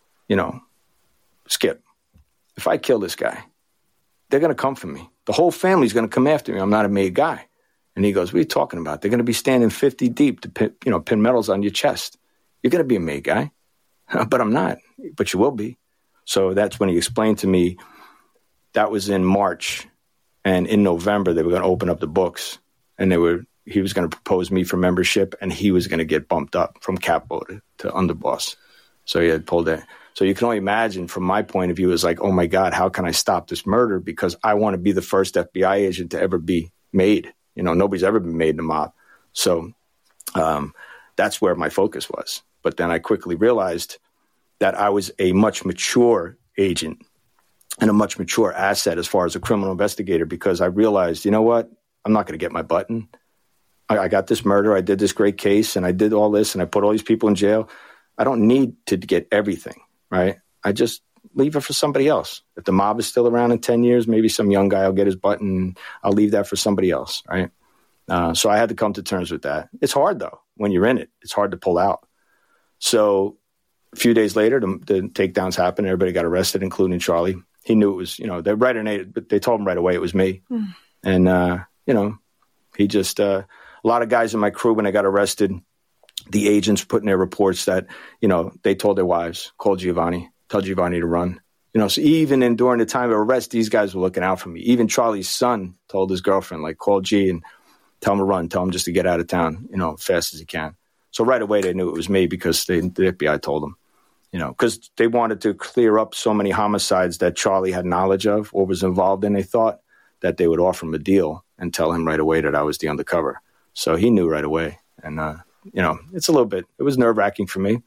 Skip, if I kill this guy, they're going to come for me. The whole family's going to come after me. I'm not a made guy. And he goes, what are you talking about? They're going to be standing 50 deep to pin medals on your chest. You're going to be a made guy. But I'm not. But you will be. So that's when he explained to me that was in March. And in November, they were going to open up the books. And he was going to propose me for membership. And he was going to get bumped up from capo to underboss. So he had pulled that. So you can only imagine from my point of view, it's like, oh, my God, how can I stop this murder? Because I want to be the first FBI agent to ever be made. Nobody's ever been made in the mob. So that's where my focus was. But then I quickly realized that I was a much mature agent and a much mature asset as far as a criminal investigator, because I realized, you know what? I'm not going to get my button. I got this murder. I did this great case, and I did all this, and I put all these people in jail. I don't need to get everything, right? I just leave it for somebody else. If the mob is still around in 10 years, maybe some young guy will get his button. I'll leave that for somebody else, right? So I had to come to terms with that. It's hard, though. When you're in it, it's hard to pull out. So a few days later, the takedowns happened. Everybody got arrested, including Charlie. He knew it was, they told him right away it was me. And, he just, a lot of guys in my crew, when I got arrested, the agents put in their reports that, they told their wives, call Giovanni, tell Giovanni to run. So even during the time of arrest, these guys were looking out for me. Even Charlie's son told his girlfriend, like, call G and tell him to run, tell him just to get out of town, fast as he can. So right away they knew it was me because the FBI told them, because they wanted to clear up so many homicides that Charlie had knowledge of or was involved in. They thought that they would offer him a deal and tell him right away that I was the undercover. So he knew right away. And, it was nerve-wracking for me.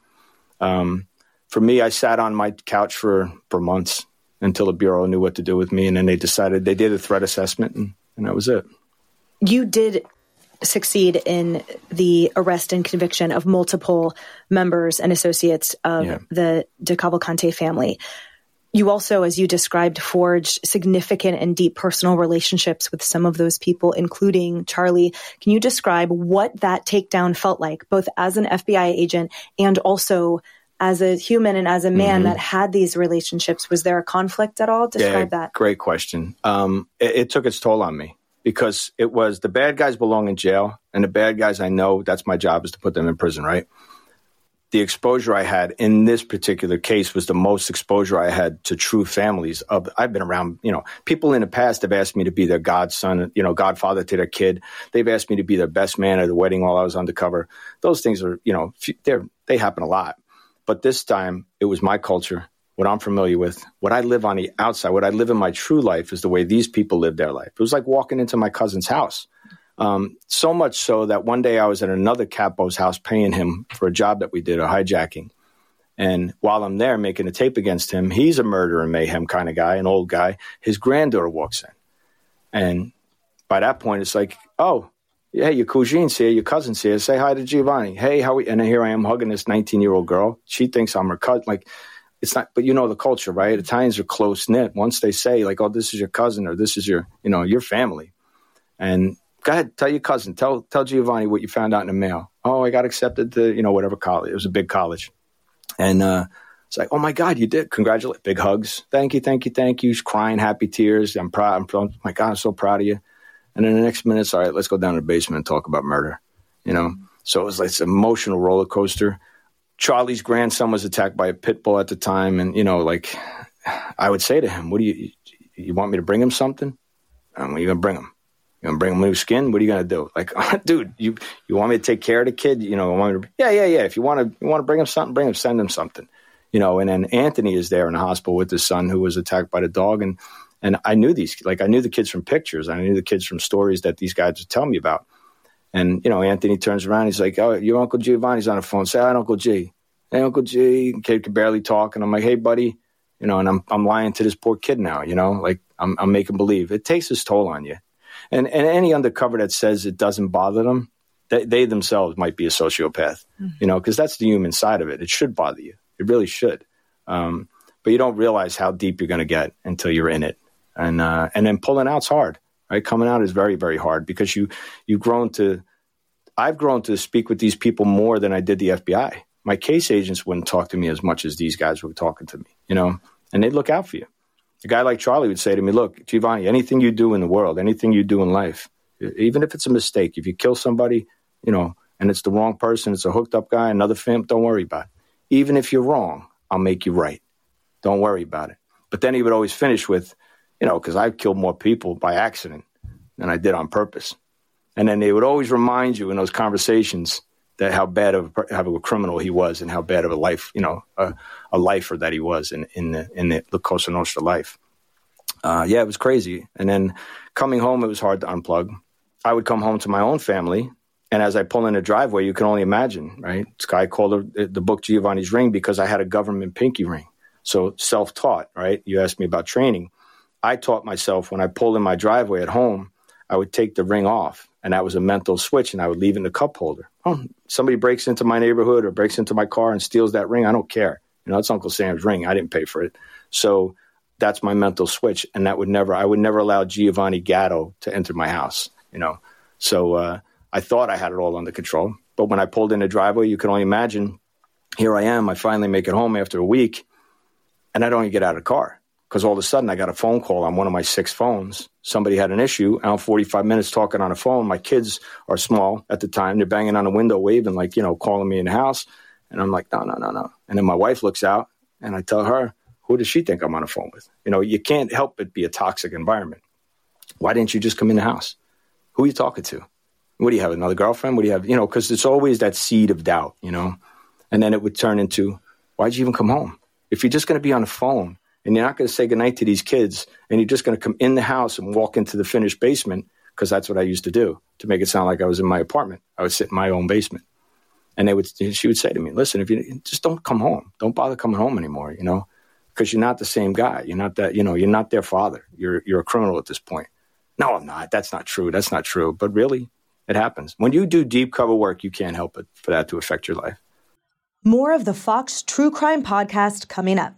For me, I sat on my couch for months until the Bureau knew what to do with me. And then they did a threat assessment, and that was it. You did succeed in the arrest and conviction of multiple members and associates of the De Cavalcante family. You also, as you described, forged significant and deep personal relationships with some of those people, including Charlie. Can you describe what that takedown felt like, both as an FBI agent and also as a human and as a man that had these relationships? Was there a conflict at all? Describe that. Great question. It took its toll on me because it was the bad guys belong in jail, and the bad guys I know, that's my job, is to put them in prison, right? The exposure I had in this particular case was the most exposure I had to true families. I've been around, people in the past have asked me to be their godson, godfather to their kid. They've asked me to be their best man at the wedding while I was undercover. Those things are, they happen a lot. But this time it was my culture, what I'm familiar with, what I live on the outside, what I live in my true life is the way these people live their life. It was like walking into my cousin's house. So much so that one day I was at another capo's house paying him for a job that we did, a hijacking. And while I'm there making a tape against him, he's a murder and mayhem kind of guy, an old guy. His granddaughter walks in. And by that point, it's like, oh, hey, your cousin's here, your cousin's here. Say hi to Giovanni. Hey, how are we? And then here I am hugging this 19-year-old girl. She thinks I'm her cousin. Like, it's not, but the culture, right? Italians are close-knit. Once they say, like, oh, this is your cousin or this is your, your family. And go ahead, tell your cousin, tell Giovanni what you found out in the mail. Oh, I got accepted to, whatever college. It was a big college. And it's like, oh, my God, you did. Congratulate. Big hugs. Thank you. She's crying, happy tears. I'm proud. My God, I'm so proud of you. And then the next minute, all right, let's go down to the basement and talk about murder. you know? So it was like this emotional roller coaster. Charlie's grandson was attacked by a pit bull at the time. And, you know, like I would say to him, what do you want me to bring him something? What are you going to bring him? You going to bring him new skin? What are you going to do? Like, dude, you want me to take care of the kid? You know, yeah. If you want to bring him something, bring him, send him something, you know? And then Anthony is there in the hospital with his son who was attacked by the dog. And I knew I knew the kids from pictures. I knew the kids from stories that these guys would tell me about. And, you know, Anthony turns around. He's like, oh, your Uncle Giovanni's on the phone. Say hi, Uncle G. Hey, Uncle G. The kid could barely talk. And I'm like, hey, buddy. You know, and I'm lying to this poor kid now, you know, like I'm making believe. It takes its toll on you. And any undercover that says it doesn't bother them, they themselves might be a sociopath, you know, because that's the human side of it. It should bother you. It really should. But you don't realize how deep you're going to get until you're in it. And then pulling out's hard. Right? Coming out is very, very hard because I've grown to speak with these people more than I did the FBI. My case agents wouldn't talk to me as much as these guys were talking to me, you know, and they'd look out for you. A guy like Charlie would say to me, look, Giovanni, anything you do in the world, anything you do in life, even if it's a mistake, if you kill somebody, you know, and it's the wrong person, it's a hooked up guy, another family, don't worry about it. Even if you're wrong, I'll make you right. Don't worry about it. But then he would always finish with, you know, because I've killed more people by accident than I did on purpose. And then they would always remind you in those conversations that how bad of a criminal he was and how bad of a life, you know, a lifer that he was in the La Cosa Nostra life. It was crazy. And then coming home, it was hard to unplug. I would come home to my own family. And as I pull in the driveway, you can only imagine, right? This guy called the book Giovanni's Ring because I had a government pinky ring. So self-taught, right? You asked me about training. I taught myself when I pulled in my driveway at home, I would take the ring off, and that was a mental switch, and I would leave it in the cup holder. Oh, somebody breaks into my neighborhood or breaks into my car and steals that ring, I don't care. You know, it's Uncle Sam's ring. I didn't pay for it. So that's my mental switch, and I would never allow Giovanni Gatto to enter my house, you know. So I thought I had it all under control, but when I pulled in the driveway, you can only imagine, here I am, I finally make it home after a week, and I don't even get out of the car. Because all of a sudden I got a phone call on one of my 6 phones. Somebody had an issue. I'm 45 minutes talking on the phone. My kids are small at the time. They're banging on the window, waving, like, you know, calling me in the house. And I'm like, no. And then my wife looks out and I tell her, who does she think I'm on the phone with? You know, you can't help but be a toxic environment. Why didn't you just come in the house? Who are you talking to? What do you have, another girlfriend? What do you have? You know, because it's always that seed of doubt, you know. And then it would turn into, why'd you even come home? If you're just going to be on the phone, and you're not going to say goodnight to these kids, and you're just going to come in the house and walk into the finished basement, because that's what I used to do, to make it sound like I was in my apartment. I would sit in my own basement. And she would say to me, listen, if you just don't come home, don't bother coming home anymore, you know, because you're not the same guy. You're not that, you know, you're not their father. You're a criminal at this point. No, I'm not. That's not true. That's not true. But really, it happens. When you do deep cover work, you can't help it for that to affect your life. More of the Fox True Crime podcast coming up.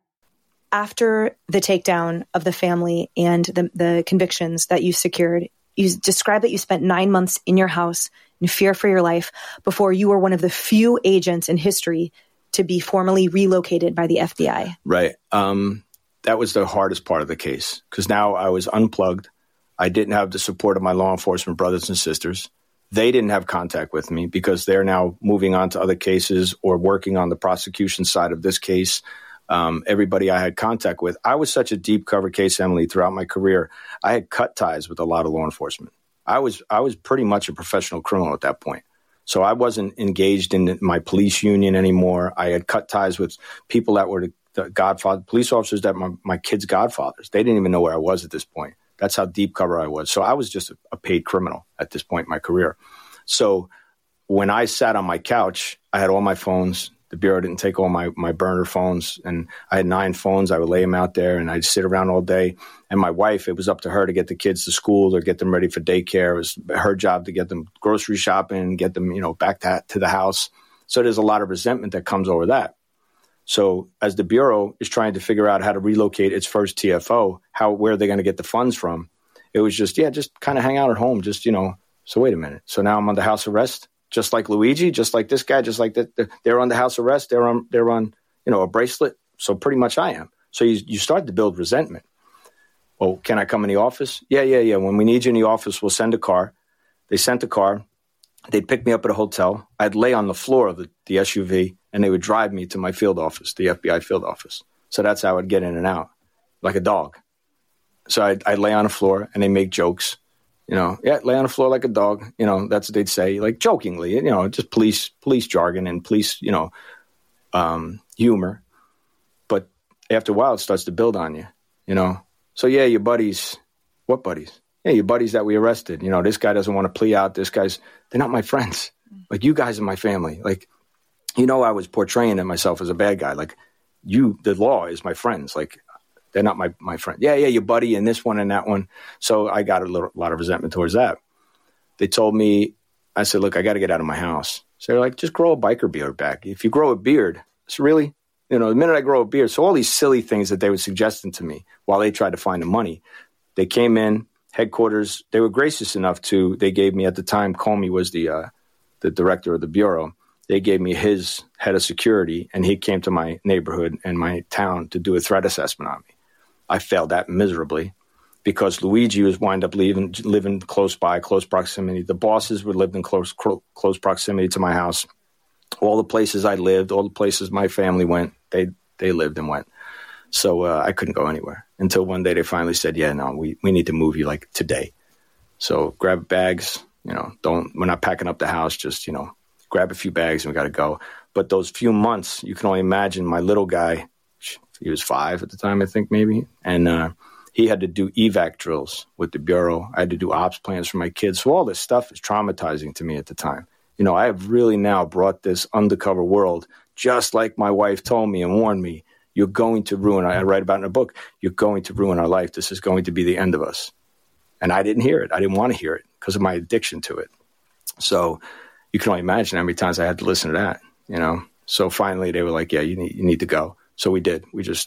After the takedown of the family and the convictions that you secured, you described that you spent 9 months in your house in fear for your life before you were one of the few agents in history to be formally relocated by the FBI. Right. That was the hardest part of the case because now I was unplugged. I didn't have the support of my law enforcement brothers and sisters. They didn't have contact with me because they're now moving on to other cases or working on the prosecution side of this case. Everybody I had contact with. I was such a deep cover case, Emily, throughout my career. I had cut ties with a lot of law enforcement. I was pretty much a professional criminal at that point. So I wasn't engaged in my police union anymore. I had cut ties with people that were the godfather, police officers that my kids' godfathers. They didn't even know where I was at this point. That's how deep cover I was. So I was just a paid criminal at this point in my career. So when I sat on my couch, I had all my phones. The Bureau didn't take all my burner phones, and I had 9 phones. I would lay them out there, and I'd sit around all day. And my wife, it was up to her to get the kids to school or get them ready for daycare. It was her job to get them grocery shopping, get them, you know, back to the house. So there's a lot of resentment that comes over that. So as the Bureau is trying to figure out how to relocate its first TFO, where they're going to get the funds from, it was just kind of hang out at home. Just, you know, so wait a minute. So now I'm under house arrest. Just like Luigi, just like this guy, just like that, they're under house arrest. They're on, you know, a bracelet. So pretty much I am. So you start to build resentment. Oh, can I come in the office? Yeah. When we need you in the office, we'll send a car. They sent a car. They'd pick me up at a hotel. I'd lay on the floor of the SUV, and they would drive me to my field office, the FBI field office. So that's how I'd get in and out, like a dog. So I'd lay on the floor, and they make jokes. Lay on the floor like a dog. That's what they'd say, like jokingly. Just police jargon and police, humor. But after a while, it starts to build on you. So yeah, your buddies. What buddies? Yeah, your buddies that we arrested. This guy doesn't want to plea out. They're not my friends. Like, you guys are my family. Like, I was portraying myself as a bad guy. Like, the law is my friends. Like, they're not my friend. Yeah, your buddy and this one and that one. So I got a lot of resentment towards that. They told me, I said, look, I got to get out of my house. So they're like, just grow a biker beard back. If you grow a beard, it's really, the minute I grow a beard. So all these silly things that they were suggesting to me while they tried to find the money, they came in. Headquarters, they were gracious enough they gave me, at the time, Comey was the director of the Bureau. They gave me his head of security, and he came to my neighborhood and my town to do a threat assessment on me. I failed that miserably because Luigi was wind up living close by, close proximity. The bosses would live in close proximity to my house. All the places I lived, all the places my family went, they lived and went. So I couldn't go anywhere until one day they finally said, yeah, no, we need to move you like today. So grab bags, we're not packing up the house, just, grab a few bags and we got to go. But those few months, you can only imagine my little guy, he was 5 at the time, I think maybe. And he had to do evac drills with the Bureau. I had to do ops plans for my kids. So all this stuff is traumatizing to me at the time. I have really now brought this undercover world, just like my wife told me and warned me. You're going to ruin, I write about in a book, you're going to ruin our life. This is going to be the end of us. And I didn't hear it. I didn't want to hear it because of my addiction to it. So you can only imagine how many times I had to listen to that, So finally they were like, yeah, you need to go. So we did.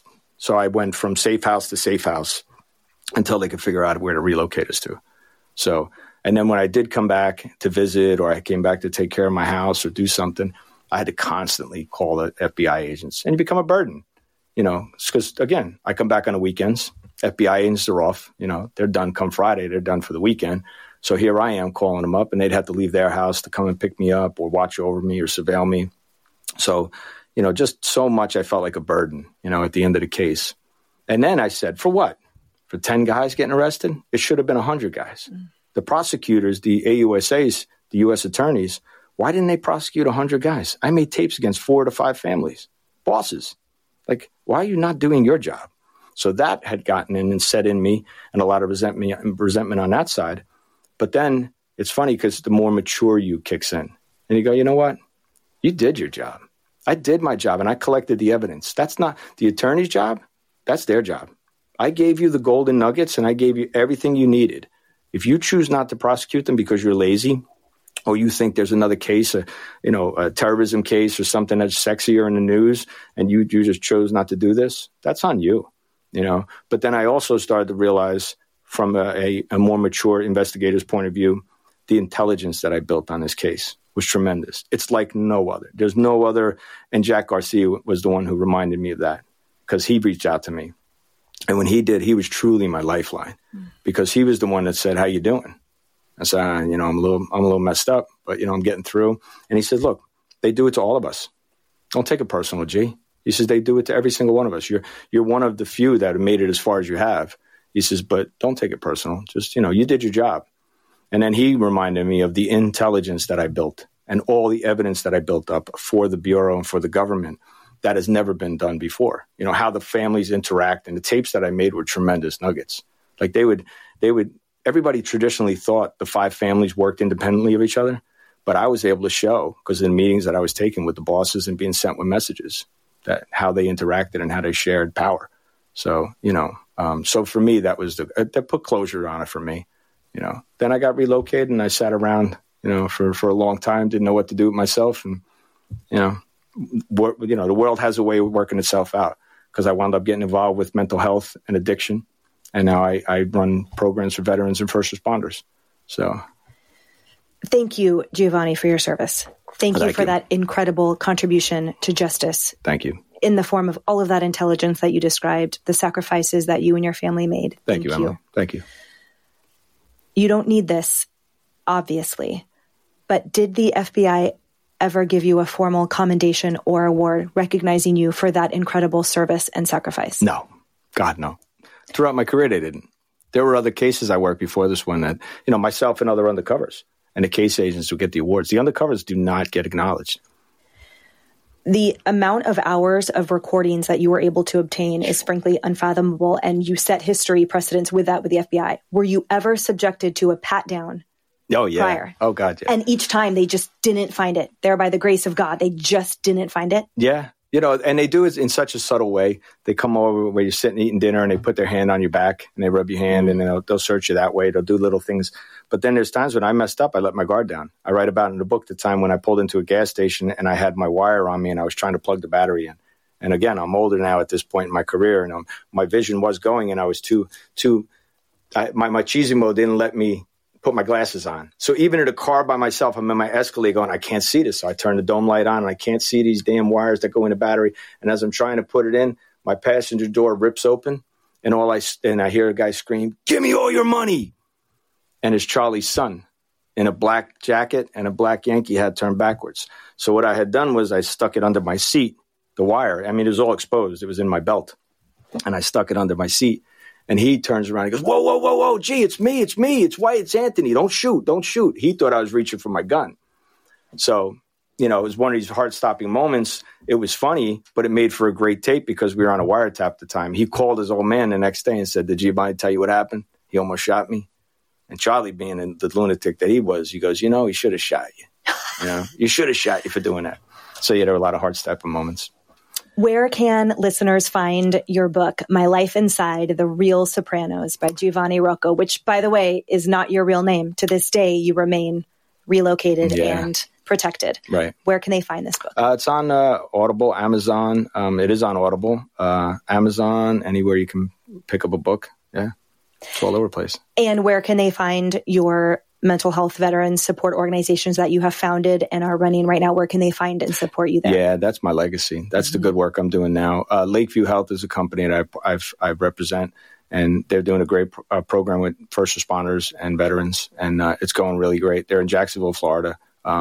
So I went from safe house to safe house until they could figure out where to relocate us to. So, and then when I did come back to visit, or I came back to take care of my house or do something, I had to constantly call the FBI agents, and you become a burden. Because, again, I come back on the weekends. FBI agents are off. They're done come Friday. They're done for the weekend. So here I am calling them up, and they'd have to leave their house to come and pick me up or watch over me or surveil me. So, just so much I felt like a burden, at the end of the case. And then I said, for what? For 10 guys getting arrested? It should have been 100 guys. The prosecutors, the AUSAs, the U.S. attorneys, why didn't they prosecute 100 guys? I made tapes against 4 to 5 families, bosses. Like, why are you not doing your job? So that had gotten in and set in me, and a lot of resentment on that side. But then it's funny because the more mature you kicks in, and you go, you know what? You did your job. I did my job, and I collected the evidence. That's not the attorney's job. That's their job. I gave you the golden nuggets, and I gave you everything you needed. If you choose not to prosecute them because you're lazy, or you think there's another case, a terrorism case or something that's sexier in the news, and you just chose not to do this, that's on you, But then I also started to realize from a more mature investigator's point of view, the intelligence that I built on this case was tremendous. It's like no other. There's no other. And Jack Garcia was the one who reminded me of that because he reached out to me. And when he did, he was truly my lifeline because he was the one that said, how you doing? I said, I'm a little messed up, but, I'm getting through. And he said, look, they do it to all of us. Don't take it personal, G. He says, they do it to every single one of us. You're one of the few that have made it as far as you have. He says, but don't take it personal. Just, you did your job. And then he reminded me of the intelligence that I built and all the evidence that I built up for the Bureau and for the government that has never been done before. How the families interact, and the tapes that I made were tremendous nuggets. Like they would, everybody traditionally thought the 5 families worked independently of each other, but I was able to show, because in meetings that I was taking with the bosses and being sent with messages, that how they interacted and how they shared power. So, so for me, that put closure on it for me. Then I got relocated and I sat around, for a long time, didn't know what to do with myself. And, the world has a way of working itself out because I wound up getting involved with mental health and addiction. And now I run programs for veterans and first responders. So. Thank you, Giovanni, for your service. Thank you for that incredible contribution to justice. Thank you. In the form of all of that intelligence that you described, the sacrifices that you and your family made. Thank you, Emily. Thank you. You don't need this, obviously, but did the FBI ever give you a formal commendation or award recognizing you for that incredible service and sacrifice? No. God, no. Throughout my career, they didn't. There were other cases I worked before this one that, myself and other undercovers and the case agents would get the awards. The undercovers do not get acknowledged. The amount of hours of recordings that you were able to obtain is frankly unfathomable, and you set history precedents with that with the FBI. Were you ever subjected to a pat down? Oh, yeah. Prior? Oh, God, yeah. And each time they just didn't find it. There, by the grace of God, they just didn't find it? Yeah. And they do it in such a subtle way. They come over where you're sitting eating dinner and they put their hand on your back and they rub your hand and they'll search you that way. They'll do little things. But then there's times when I messed up, I let my guard down. I write about in the book the time when I pulled into a gas station and I had my wire on me and I was trying to plug the battery in. And again, I'm older now at this point in my career and my vision was going and I was my cheesy mode didn't let me put my glasses on. So even in a car by myself, I'm in my Escalade going, I can't see this. So I turn the dome light on and I can't see these damn wires that go in the battery. And as I'm trying to put it in, my passenger door rips open and I hear a guy scream, "Give me all your money." And it's Charlie's son in a black jacket and a black Yankee hat turned backwards. So what I had done was I stuck it under my seat, the wire. I mean, it was all exposed. It was in my belt. And I stuck it under my seat. And he turns around and goes, "Whoa, whoa, whoa, whoa, gee, it's me. It's White, it's Anthony. Don't shoot. He thought I was reaching for my gun. So, it was one of these heart-stopping moments. It was funny, but it made for a great tape because we were on a wiretap at the time. He called his old man the next day and said, "Did Giovanni tell you what happened? He almost shot me." And Charlie, being the lunatic that he was, he goes, "He should have shot you. You should have shot you for doing that." So, there were a lot of heart-stopping moments. Where can listeners find your book, My Life Inside, The Real Sopranos by Giovanni Rocco, which, by the way, is not your real name. To this day, you remain relocated and protected. Right. Where can they find this book? It's on Audible, Amazon. It is on Audible, Amazon, anywhere you can pick up a book. Yeah, it's all over the place. And where can they find your mental health veterans support organizations that you have founded and are running right now? Where can they find and support you there? Yeah, that's my legacy. That's the good work I'm doing now. Lakeview Health is a company that I represent, and they're doing a great program with first responders and veterans, and it's going really great. They're in Jacksonville, Florida.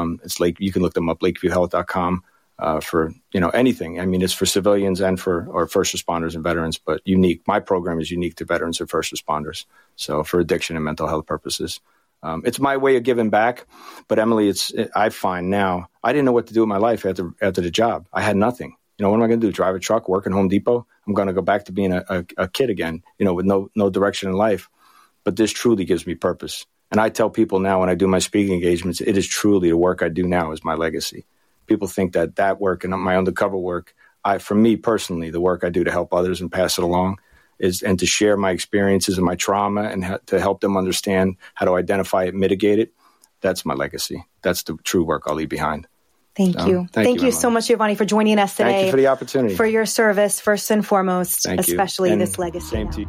You can look them up, lakeviewhealth.com, for anything. I mean, it's for civilians and for first responders and veterans, but unique. My program is unique to veterans and first responders. So for addiction and mental health purposes. It's my way of giving back. But Emily, I find now, I didn't know what to do with my life after the job. I had nothing. What am I going to do? Drive a truck, work in Home Depot? I'm going to go back to being a kid again, with no direction in life. But this truly gives me purpose. And I tell people now when I do my speaking engagements, it is truly the work I do now is my legacy. People think that work and my undercover work, for me personally, the work I do to help others and pass it along, and to share my experiences and my trauma and to help them understand how to identify it, mitigate it. That's my legacy. That's the true work I'll leave behind. Thank you. Thank you so much, Giovanni, for joining us today. Thank you for the opportunity. For your service, first and foremost, Thank especially you. this legacy. Same to you.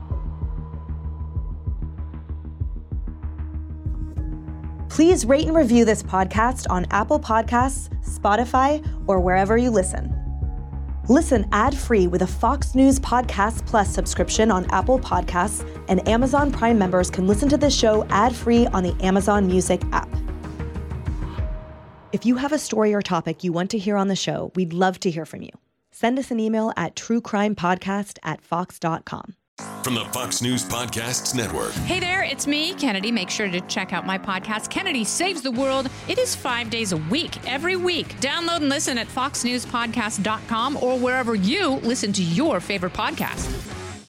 Please rate and review this podcast on Apple Podcasts, Spotify, or wherever you listen. Listen ad-free with a Fox News Podcast Plus subscription on Apple Podcasts, and Amazon Prime members can listen to this show ad-free on the Amazon Music app. If you have a story or topic you want to hear on the show, we'd love to hear from you. Send us an email at truecrimepodcast@fox.com. From the Fox News Podcasts Network. Hey there, it's me, Kennedy. Make sure to check out my podcast, Kennedy Saves the World. It is 5 days a week, every week. Download and listen at foxnewspodcast.com or wherever you listen to your favorite podcast.